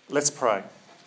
Let's pray.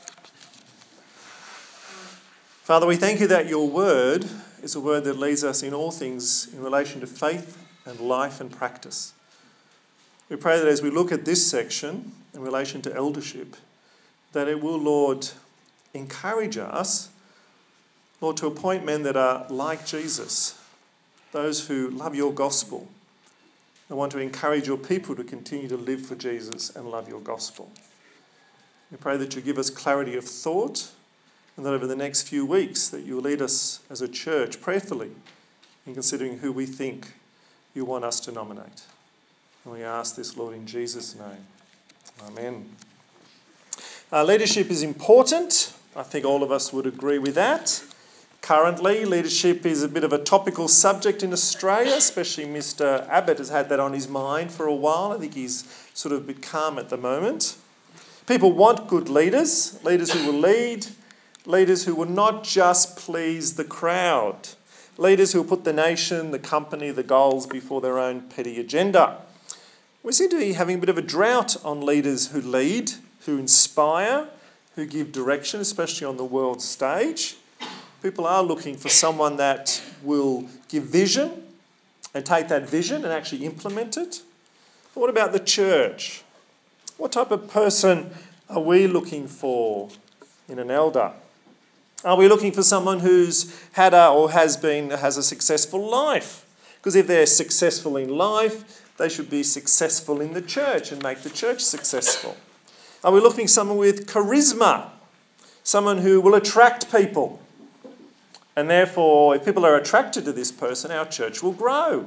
Father, we thank you that your word is a word that leads us in all things in relation to faith and life and practice. We pray that as we look at this section in relation to eldership, that it will, Lord, encourage us, Lord, to appoint men that are like Jesus, those who love your gospel and want to encourage your people to continue to live for Jesus and love your gospel. We pray that you give us clarity of thought and that over the next few weeks that you will lead us as a church prayerfully in considering who we think you want us to nominate. And we ask this, Lord, in Jesus' name. Amen. Leadership is important. I think all of us would agree with that. Currently, leadership is a bit of a topical subject in Australia, especially Mr. Abbott has had that on his mind for a while. I think he's sort of a bit calm at the moment. People want good leaders, leaders who will lead, leaders who will not just please the crowd, leaders who will put the nation, the company, the goals before their own petty agenda. We seem to be having a bit of a drought on leaders who lead, who inspire, who give direction, especially on the world stage. People are looking for someone that will give vision and take that vision and actually implement it. But what about the church? What type of person are we looking for in an elder? Are we looking for someone who's had has a successful life? Because if they're successful in life, they should be successful in the church and make the church successful. Are we looking for someone with charisma? Someone who will attract people? And therefore, if people are attracted to this person, our church will grow.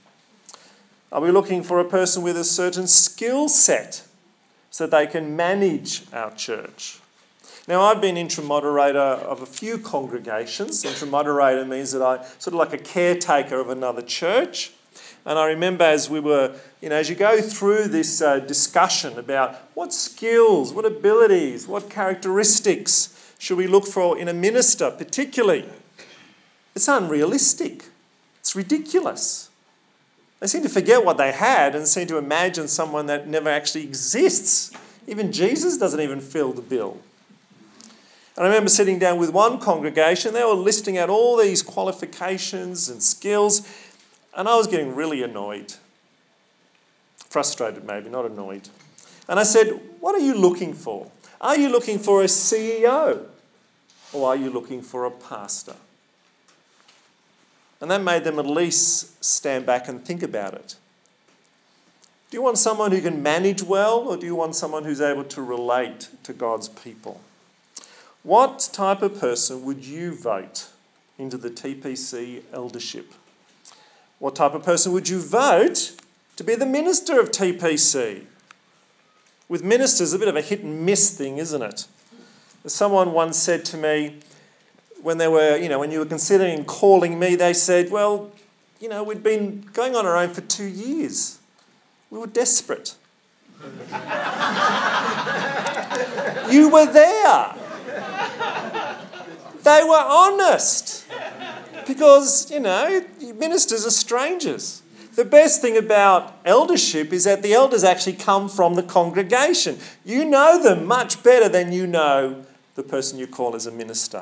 Are we looking for a person with a certain skill set so that they can manage our church? Now, I've been interim moderator of a few congregations. Interim moderator means that I sort of like a caretaker of another church. And I remember as we were, as you go through this discussion about what skills, what abilities, what characteristics should we look for in a minister particularly, it's unrealistic. It's ridiculous. They seem to forget what they had and seem to imagine someone that never actually exists. Even Jesus doesn't even fill the bill. And I remember sitting down with one congregation. They were listing out all these qualifications and skills, and I was getting really annoyed. Frustrated maybe, not annoyed. And I said, what are you looking for? Are you looking for a CEO? Or are you looking for a pastor? And that made them at least stand back and think about it. Do you want someone who can manage well, or do you want someone who's able to relate to God's people? What type of person would you vote into the TPC eldership? What type of person would you vote to be the minister of TPC? With ministers, a bit of a hit and miss thing, isn't it? Someone once said to me, when you were considering calling me, they said, well, we'd been going on our own for 2 years. We were desperate. You were there. They were honest. Because, ministers are strangers. The best thing about eldership is that the elders actually come from the congregation. You know them much better than you know the person you call as a minister.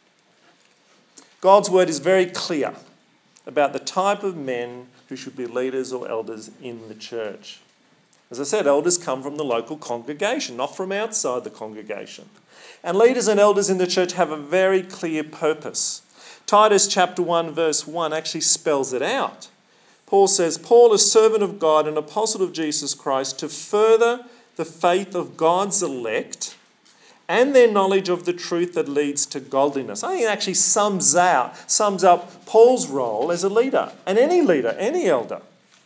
God's word is very clear about the type of men who should be leaders or elders in the church. As I said, elders come from the local congregation, not from outside the congregation. And leaders and elders in the church have a very clear purpose. Titus chapter 1 verse 1 actually spells it out. Paul says, Paul, a servant of God and apostle of Jesus Christ, to further the faith of God's elect and their knowledge of the truth that leads to godliness. I think it actually sums up Paul's role as a leader, and any elder.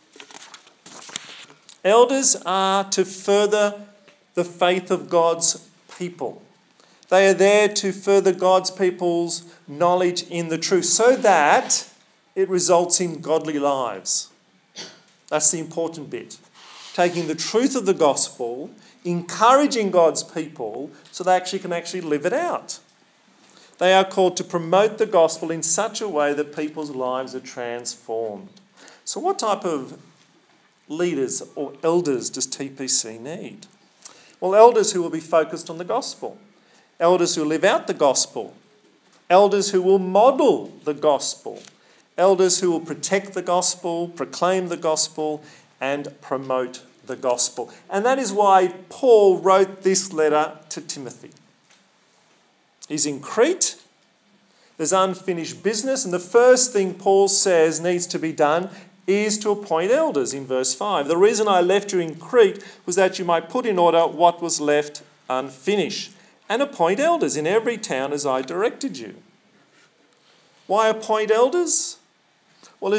Elders are to further the faith of God's people. They are there to further God's people's knowledge in the truth so that it results in godly lives. That's the important bit. Taking the truth of the gospel, encouraging God's people so they can live it out. They are called to promote the gospel in such a way that people's lives are transformed. So what type of leaders or elders does TPC need? Well, elders who will be focused on the gospel, elders who live out the gospel, elders who will model the gospel, elders who will protect the gospel, proclaim the gospel, and promote the gospel. And that is why Paul wrote this letter to Timothy. He's in Crete. There's unfinished business, and the first thing Paul says needs to be done is to appoint elders in verse 5. The reason I left you in Crete was that you might put in order what was left unfinished, and appoint elders in every town as I directed you. Why appoint elders? Well,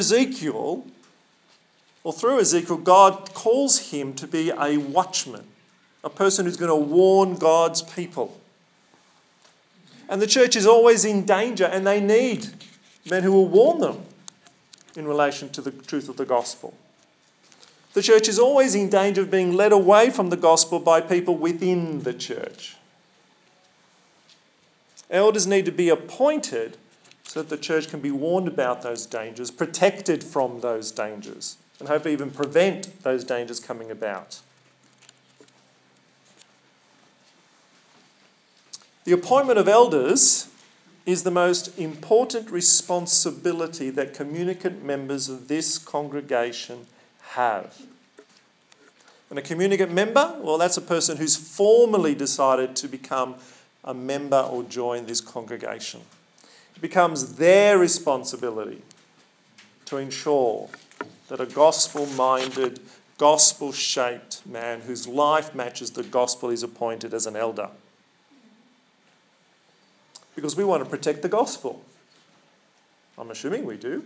through Ezekiel, God calls him to be a watchman, a person who's going to warn God's people. And the church is always in danger, and they need men who will warn them in relation to the truth of the gospel. The church is always in danger of being led away from the gospel by people within the church. Elders need to be appointed so that the church can be warned about those dangers, protected from those dangers, and hopefully even prevent those dangers coming about. The appointment of elders is the most important responsibility that communicant members of this congregation have. And a communicant member, well, that's a person who's formally decided to become a member or join this congregation. It becomes their responsibility to ensure that a gospel-minded, gospel-shaped man whose life matches the gospel is appointed as an elder. Because we want to protect the gospel. I'm assuming we do.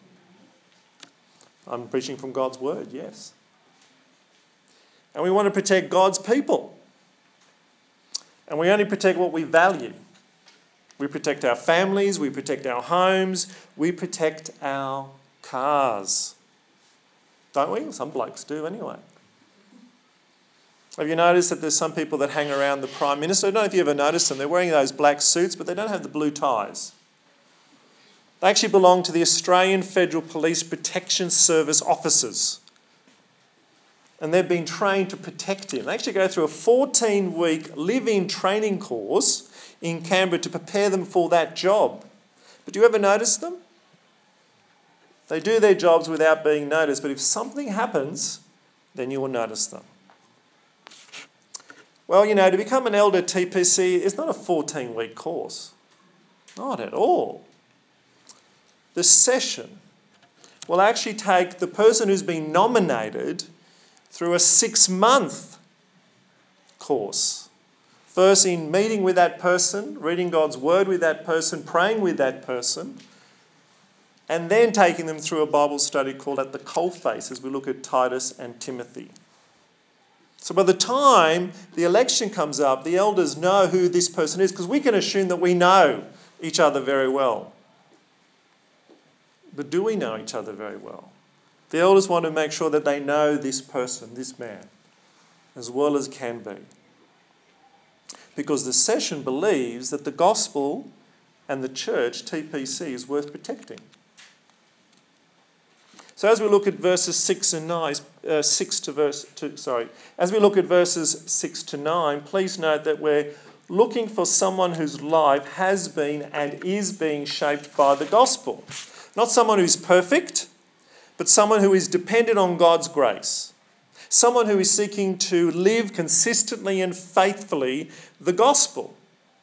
I'm preaching from God's word, yes. And we want to protect God's people. And we only protect what we value. We protect our families, we protect our homes, we protect our cars. Don't we? Some blokes do anyway. Have you noticed that there's some people that hang around the Prime Minister? I don't know if you ever noticed them. They're wearing those black suits, but they don't have the blue ties. They actually belong to the Australian Federal Police Protection Service officers. And they've been trained to protect him. They actually go through a 14-week live-in training course in Canberra to prepare them for that job. But do you ever notice them? They do their jobs without being noticed, but if something happens, then you will notice them. Well, to become an elder TPC is not a 14-week course. Not at all. The session will actually take the person who's been nominated through a 6-month course. First in meeting with that person, reading God's word with that person, praying with that person, and then taking them through a Bible study called At the Coalface as we look at Titus and Timothy. So by the time the election comes up, the elders know who this person is, because we can assume that we know each other very well. But do we know each other very well? The elders want to make sure that they know this person, this man, as well as can be. Because the session believes that the gospel and the church, TPC, is worth protecting. So as we look at verses 6 and 9, as we look at verses 6 to 9, please note that we're looking for someone whose life has been and is being shaped by the gospel. Not someone who's perfect, but someone who is dependent on God's grace. Someone who is seeking to live consistently and faithfully the gospel,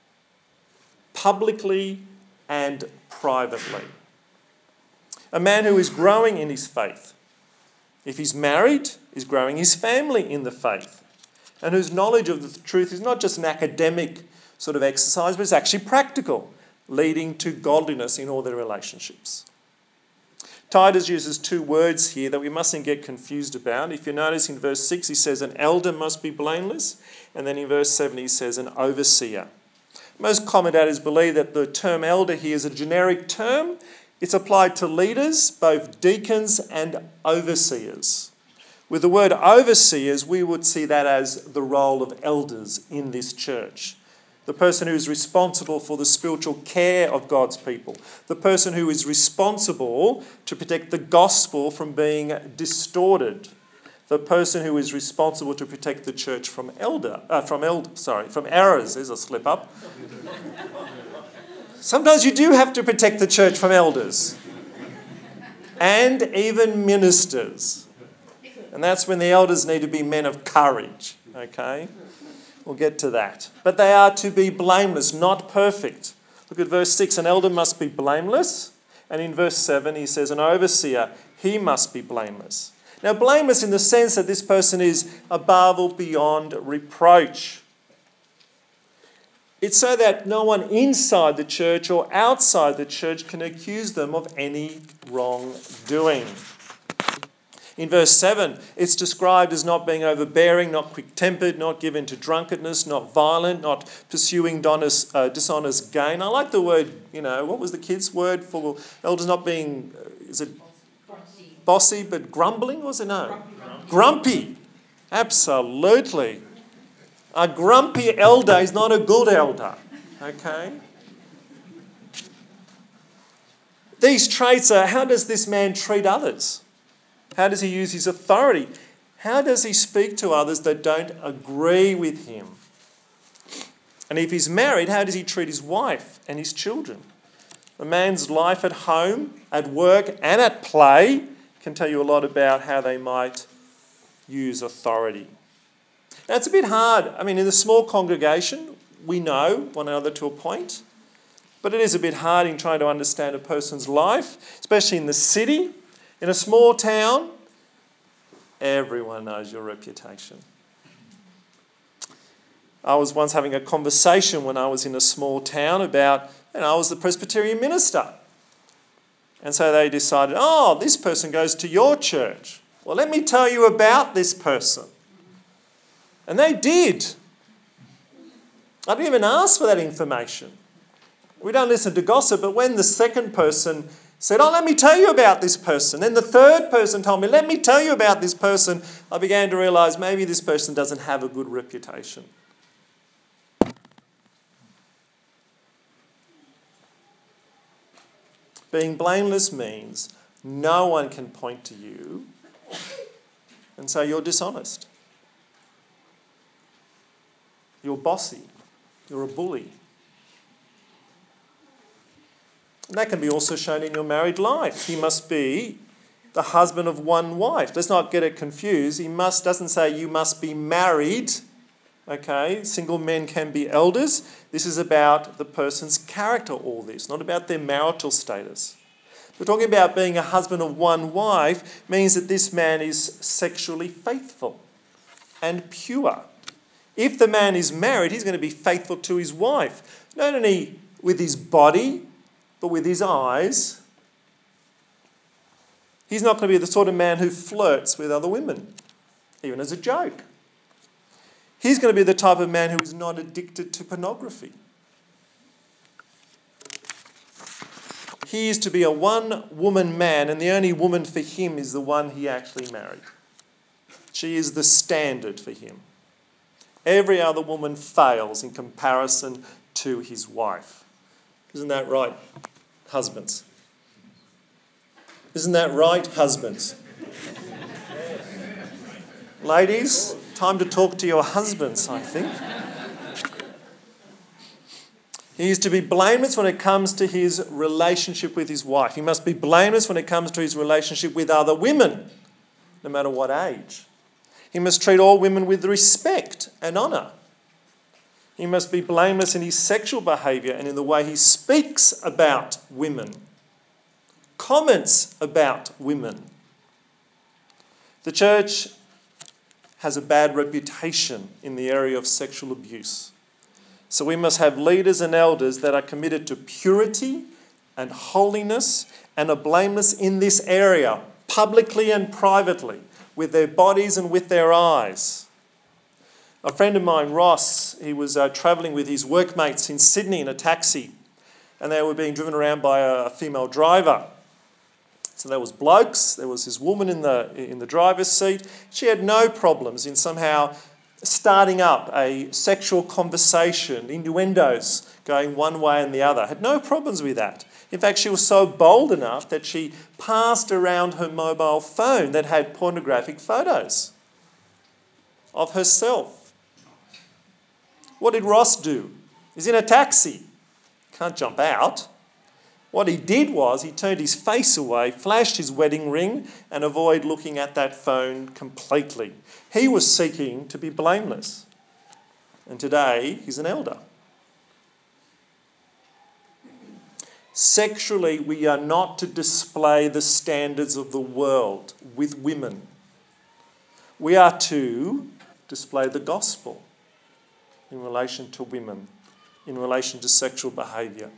publicly and privately. A man who is growing in his faith. If he's married, is growing his family in the faith. And whose knowledge of the truth is not just an academic sort of exercise, but it's actually practical, leading to godliness in all their relationships. Titus uses 2 words here that we mustn't get confused about. If you notice in verse 6, he says an elder must be blameless. And then in verse 7, he says an overseer. Most commentators believe that the term elder here is a generic term. It's applied to leaders, both deacons and overseers. With the word overseers, we would see that as the role of elders in this church. The person who is responsible for the spiritual care of God's people. The person who is responsible to protect the gospel from being distorted. the person who is responsible to protect the church from errors. There's a slip up. Sometimes you do have to protect the church from elders and even ministers. And that's when the elders need to be men of courage, okay? We'll get to that. But they are to be blameless, not perfect. Look at verse 6. An elder must be blameless. And in verse 7 he says an overseer, he must be blameless. Now blameless in the sense that this person is above or beyond reproach. It's so that no one inside the church or outside the church can accuse them of any wrongdoing. In verse 7, it's described as not being overbearing, not quick-tempered, not given to drunkenness, not violent, not pursuing dishonest gain. I like the word, what was the kids' word for elders not being, is it bossy but grumbling? Was it? No. Grumpy. Absolutely. A grumpy elder is not a good elder, okay? These traits are, how does this man treat others? How does he use his authority? How does he speak to others that don't agree with him? And if he's married, how does he treat his wife and his children? A man's life at home, at work and at play can tell you a lot about how they might use authority. Now, it's a bit hard. In a small congregation, we know one another to a point, but it is a bit hard in trying to understand a person's life, especially in the city. In a small town, everyone knows your reputation. I was once having a conversation when I was in a small town about, I was the Presbyterian minister. And so they decided, this person goes to your church. Well, let me tell you about this person. And they did. I didn't even ask for that information. We don't listen to gossip, but when the second person said, let me tell you about this person, then the third person told me, let me tell you about this person, I began to realise maybe this person doesn't have a good reputation. Being blameless means no one can point to you and say you're dishonest. You're bossy. You're a bully. And that can be also shown in your married life. He must be the husband of one wife. Let's not get it confused. Doesn't say you must be married. Okay, single men can be elders. This is about the person's character, all this, not about their marital status. We're talking about being a husband of one wife means that this man is sexually faithful and pure. If the man is married, he's going to be faithful to his wife, not only with his body, but with his eyes. He's not going to be the sort of man who flirts with other women, even as a joke. He's going to be the type of man who is not addicted to pornography. He is to be a one-woman man, and the only woman for him is the one he actually married. She is the standard for him. Every other woman fails in comparison to his wife. Isn't that right, husbands? Isn't that right, husbands? Ladies, time to talk to your husbands, I think. He is to be blameless when it comes to his relationship with his wife. He must be blameless when it comes to his relationship with other women, no matter what age. He must treat all women with respect and honour. He must be blameless in his sexual behaviour and in the way he speaks about women, comments about women. The church has a bad reputation in the area of sexual abuse. So we must have leaders and elders that are committed to purity and holiness and are blameless in this area, publicly and privately, with their bodies and with their eyes. A friend of mine, Ross, he was travelling with his workmates in Sydney in a taxi, and they were being driven around by a female driver. So there was blokes, there was his woman in the driver's seat. She had no problems in somehow starting up a sexual conversation, innuendos going one way and the other. Had no problems with that. In fact, she was so bold enough that she passed around her mobile phone that had pornographic photos. of herself. What did Ross do? He's in a taxi. Can't jump out. What he did was he turned his face away, flashed his wedding ring, and avoided looking at that phone completely. He was seeking to be blameless. And today, he's an elder. Sexually, we are not to display the standards of the world with women. We are to display the gospel in relation to women, in relation to sexual behaviour.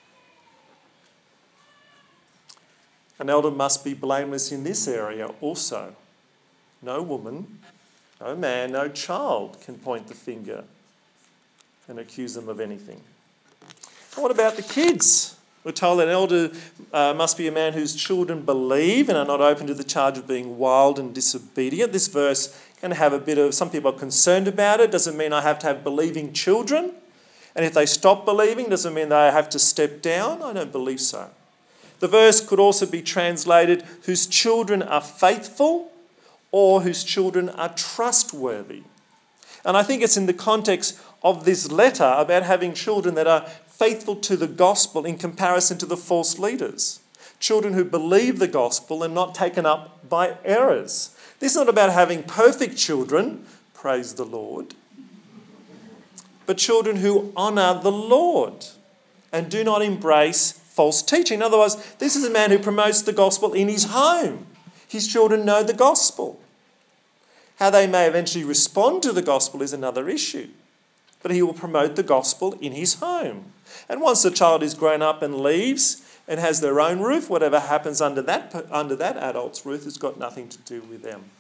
An elder must be blameless in this area also. No woman, no man, no child can point the finger and accuse them of anything. And what about the kids? We're told that an elder must be a man whose children believe and are not open to the charge of being wild and disobedient. This verse can have a bit of, some people are concerned about it. Doesn't mean I have to have believing children. And if they stop believing, doesn't mean they have to step down. I don't believe so. The verse could also be translated, whose children are faithful or whose children are trustworthy. And I think it's in the context of this letter about having children that are faithful to the gospel in comparison to the false leaders. Children who believe the gospel and not taken up by errors. This is not about having perfect children, praise the Lord, but children who honour the Lord and do not embrace false teaching. In other words, this is a man who promotes the gospel in his home. His children know the gospel. How they may eventually respond to the gospel is another issue. But he will promote the gospel in his home. And once the child is grown up and leaves and has their own roof, whatever happens under that adult's roof has got nothing to do with them.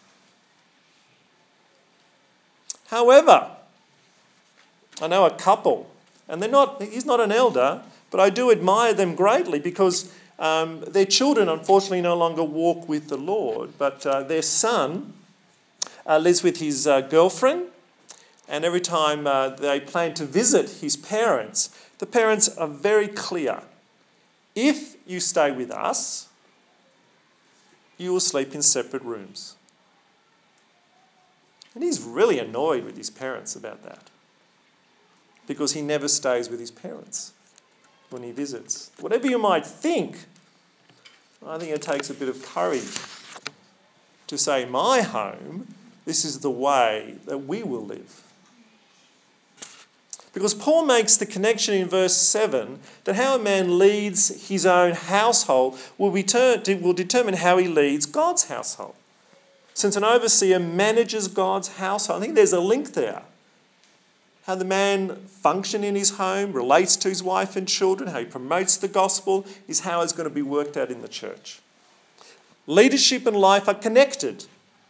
However, I know a couple, and he's not an elder, but I do admire them greatly because their children unfortunately no longer walk with the Lord, but their son lives with his girlfriend. And every time they plan to visit his parents, the parents are very clear. If you stay with us, you will sleep in separate rooms. And he's really annoyed with his parents about that because he never stays with his parents when he visits. Whatever you might think, I think it takes a bit of courage to say, in my home, this is the way that we will live. Because Paul makes the connection in verse 7 that how a man leads his own household will determine how he leads God's household. Since an overseer manages God's household, I think there's a link there. How the man functions in his home, relates to his wife and children, how he promotes the gospel, is how it's going to be worked out in the church. Leadership and life are connected.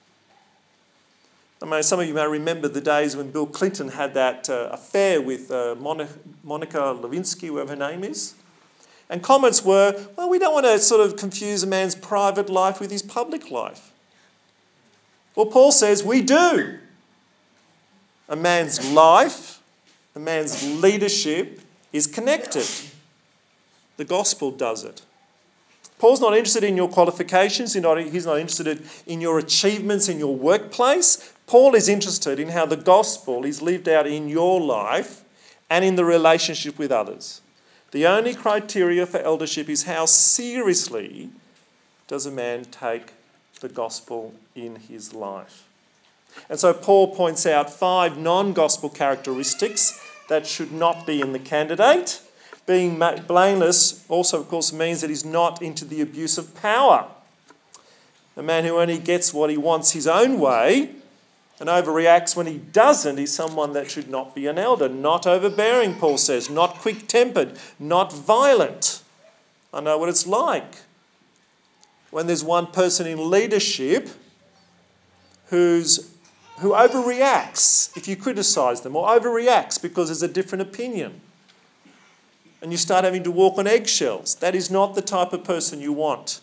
I mean, some of you may remember the days when Bill Clinton had that affair with Monica Lewinsky, whatever her name is. And comments were, well, we don't want to sort of confuse a man's private life with his public life. Well, Paul says we do. A man's life, a man's leadership is connected. The gospel does it. Paul's not interested in your qualifications. He's not interested in your achievements in your workplace. Paul is interested in how the gospel is lived out in your life and in the relationship with others. The only criteria for eldership is how seriously does a man take the gospel in his life. And so Paul points out 5 non-gospel characteristics that should not be in the candidate. Being blameless also, of course, means that he's not into the abuse of power. A man who only gets what he wants his own way and overreacts when he doesn't is someone that should not be an elder. Not overbearing, Paul says, not quick-tempered, not violent. I know what it's like when there's one person in leadership who overreacts if you criticise them, or overreacts because there's a different opinion. And you start having to walk on eggshells. That is not the type of person you want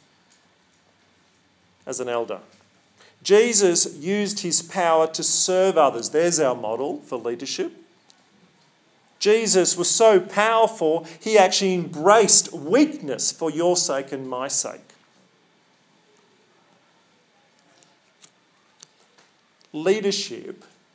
as an elder. Jesus used his power to serve others. There's our model for leadership. Jesus was so powerful, he actually embraced weakness for your sake and my sake. Leadership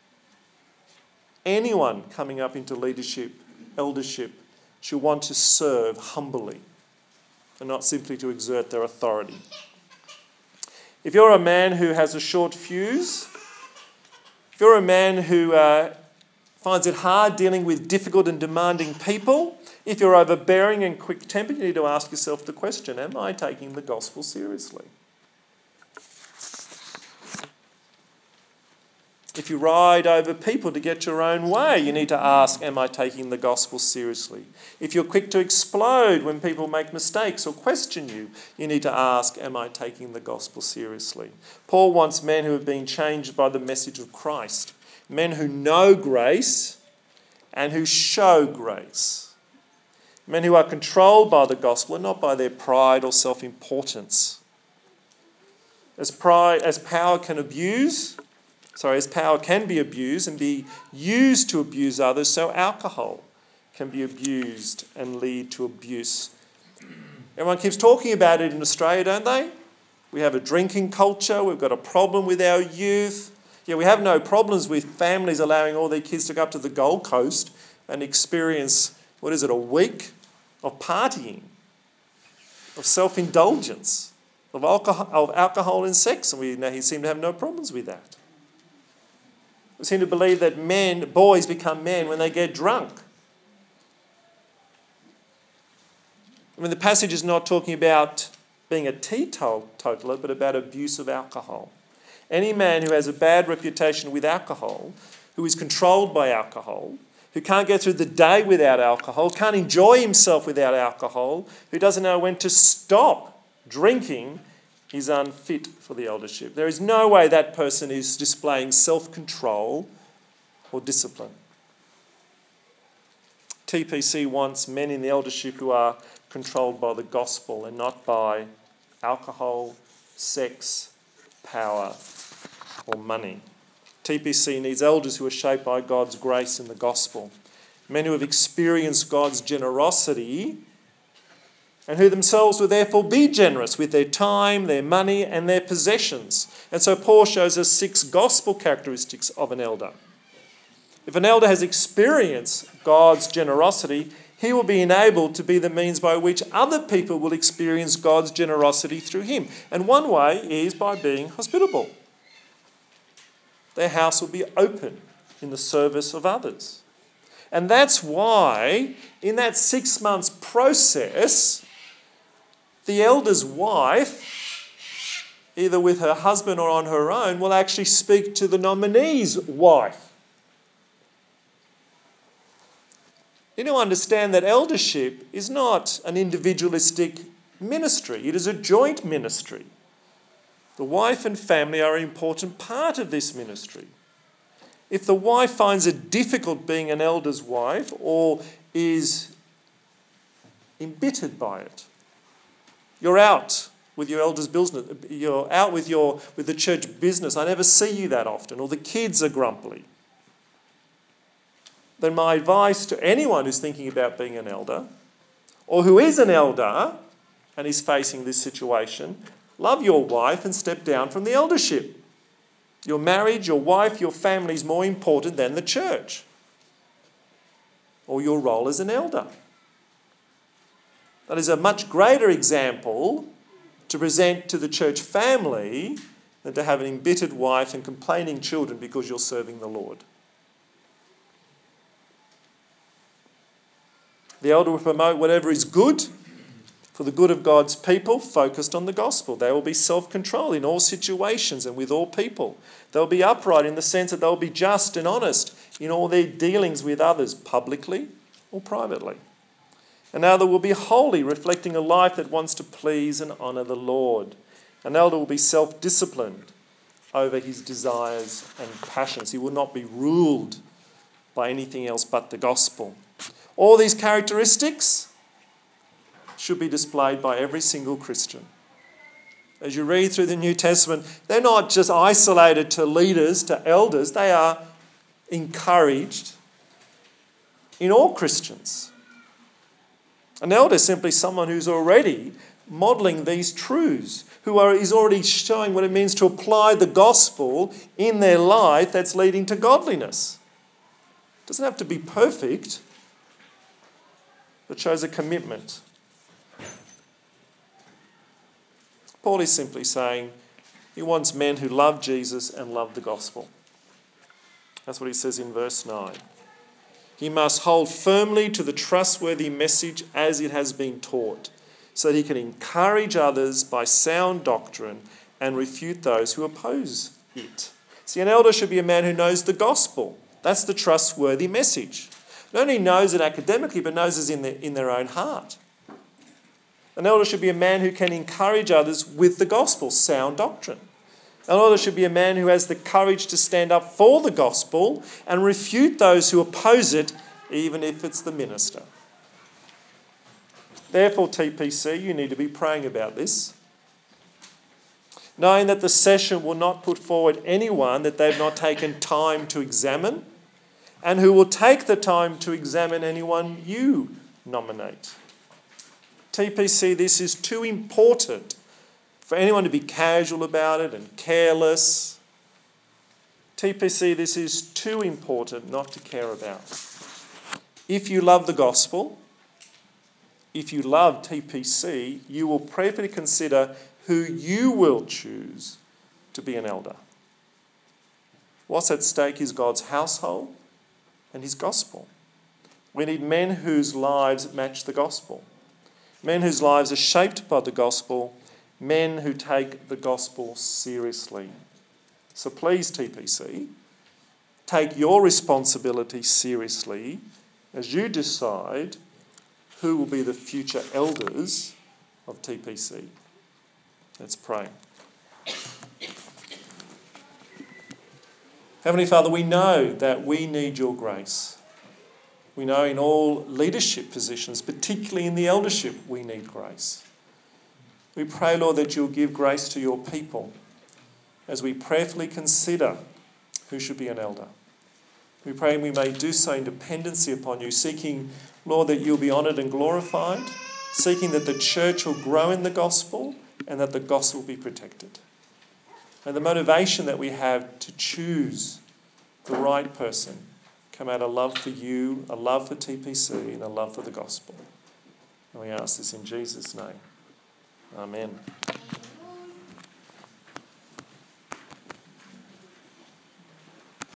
anyone coming up into leadership, eldership, should want to serve humbly and not simply to exert their authority. If you're a man who has a short fuse, if you're a man who finds it hard dealing with difficult and demanding people, if you're overbearing and quick-tempered, you need to ask yourself the question, am I taking the gospel seriously? If you ride over people to get your own way, you need to ask, am I taking the gospel seriously? If you're quick to explode when people make mistakes or question you, you need to ask, am I taking the gospel seriously? Paul wants men who have been changed by the message of Christ, men who know grace and who show grace, men who are controlled by the gospel and not by their pride or self-importance. As power can be abused and be used to abuse others, so alcohol can be abused and lead to abuse. Everyone keeps talking about it in Australia, don't they? We have a drinking culture. We've got a problem with our youth. Yeah, we have no problems with families allowing all their kids to go up to the Gold Coast and experience, a week of partying, of self-indulgence, of alcohol and sex. And we seem to have no problems with that. We seem to believe that boys become men when they get drunk. I mean, the passage is not talking about being a teetotaler, but about abuse of alcohol. Any man who has a bad reputation with alcohol, who is controlled by alcohol, who can't get through the day without alcohol, can't enjoy himself without alcohol, who doesn't know when to stop drinking, is unfit for the eldership. There is no way that person is displaying self-control or discipline. TPC wants men in the eldership who are controlled by the gospel and not by alcohol, sex, power, or money. TPC needs elders who are shaped by God's grace and the gospel, men who have experienced God's generosity and who themselves will therefore be generous with their time, their money, and their possessions. And so Paul shows us 6 gospel characteristics of an elder. If an elder has experienced God's generosity, he will be enabled to be the means by which other people will experience God's generosity through him. And one way is by being hospitable. Their house will be open in the service of others. And that's why, in that 6 months process, the elder's wife, either with her husband or on her own, will actually speak to the nominee's wife. You need to understand that eldership is not an individualistic ministry. It is a joint ministry. The wife and family are an important part of this ministry. If the wife finds it difficult being an elder's wife or is embittered by it, you're out with your elder's business. You're out with the church business. I never see you that often. Or the kids are grumpy. Then my advice to anyone who's thinking about being an elder or who is an elder and is facing this situation, love your wife and step down from the eldership. Your marriage, your wife, your family is more important than the church or your role as an elder. That is a much greater example to present to the church family than to have an embittered wife and complaining children because you're serving the Lord. The elder will promote whatever is good for the good of God's people, focused on the gospel. They will be self-controlled in all situations and with all people. They'll be upright in the sense that they'll be just and honest in all their dealings with others, publicly or privately. An elder will be holy, reflecting a life that wants to please and honour the Lord. An elder will be self-disciplined over his desires and passions. He will not be ruled by anything else but the gospel. All these characteristics should be displayed by every single Christian. As you read through the New Testament, they're not just isolated to leaders, to elders. They are encouraged in all Christians. An elder is simply someone who's already modelling these truths, is already showing what it means to apply the gospel in their life that's leading to godliness. doesn't have to be perfect, but shows a commitment. Paul is simply saying he wants men who love Jesus and love the gospel. That's what he says in verse 9. He must hold firmly to the trustworthy message as it has been taught, so that he can encourage others by sound doctrine and refute those who oppose it. See, an elder should be a man who knows the gospel. That's the trustworthy message. Not only knows it academically, but knows it in their own heart. An elder should be a man who can encourage others with the gospel, sound doctrine. An elder should be a man who has the courage to stand up for the gospel and refute those who oppose it, even if it's the minister. Therefore, TPC, you need to be praying about this, knowing that the session will not put forward anyone that they've not taken time to examine, and who will take the time to examine anyone you nominate. TPC, this is too important for anyone to be casual about it and careless. TPC, this is too important not to care about. If you love the gospel, if you love TPC, you will prayerfully consider who you will choose to be an elder. What's at stake is God's household and his gospel. We need men whose lives match the gospel, men whose lives are shaped by the gospel, men who take the gospel seriously. So please, TPC, take your responsibility seriously as you decide who will be the future elders of TPC. Let's pray. Heavenly Father, we know that we need your grace. We know in all leadership positions, particularly in the eldership, we need grace. We pray, Lord, that you'll give grace to your people as we prayerfully consider who should be an elder. We pray we may do so in dependency upon you, seeking, Lord, that you'll be honoured and glorified, seeking that the church will grow in the gospel and that the gospel will be protected. And the motivation that we have to choose the right person come out of love for you, a love for TPC and a love for the gospel. And we ask this in Jesus' name. Amen.